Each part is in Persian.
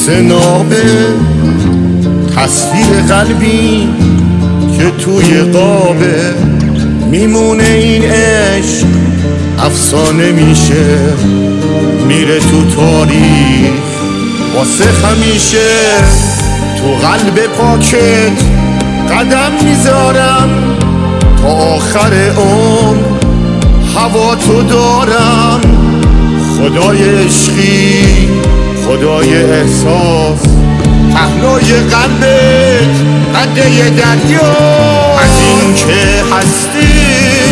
مثل نابه تصویر قلبی که توی قابه میمونه این عشق افسانه میشه میره تو تاریخ واسه همیشه تو قلب پاکت قدم میذارم تا آخر عمر هوا تو دارم خدای عشقی خدای احساس پهنای قلبت قده دریا از این که هستی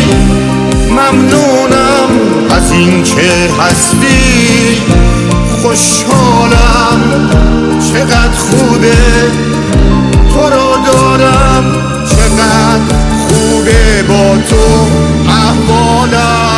ممنونم از این که هستی خوشحالم چقدر خوبه تو رو دارم چقدر خوبه با تو احوالم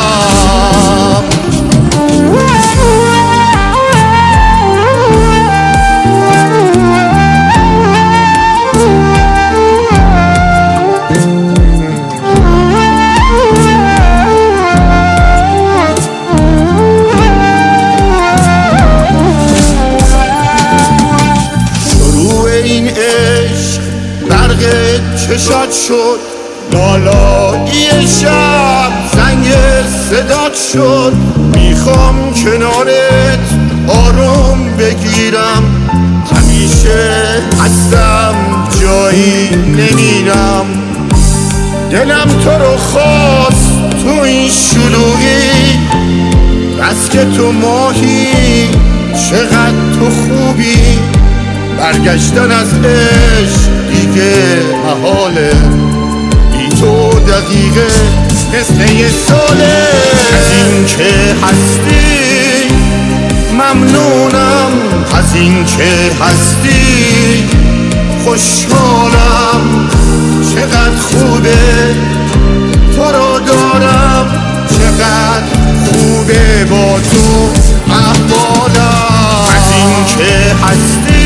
چشات شد لالایی شب زنگ صدات شد میخوام کنارت آروم بگیرم همیشه هستم جایی نمیرم دلم تو رو خواست تو این شلوغی بس که تو ماهی چقدر تو خوبی برگشتن از عشق دیگه محاله بی تو دقیقه مثل یه ساله از این که هستی ممنونم از این که هستی خوشحالم چقدر خوبه تو رو دارم چقدر خوبه با تو احوالم از این که هستی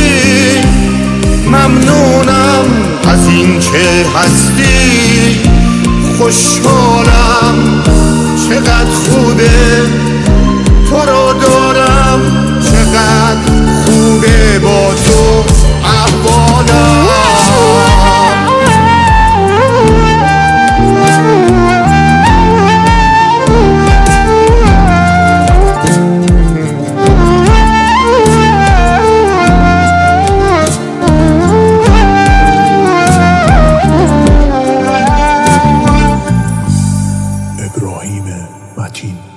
ممنونم از این که هستی خوشحالم چقدر خوبه تو رو دارم چقدر خوبه با تو احوالم ابراهیم متین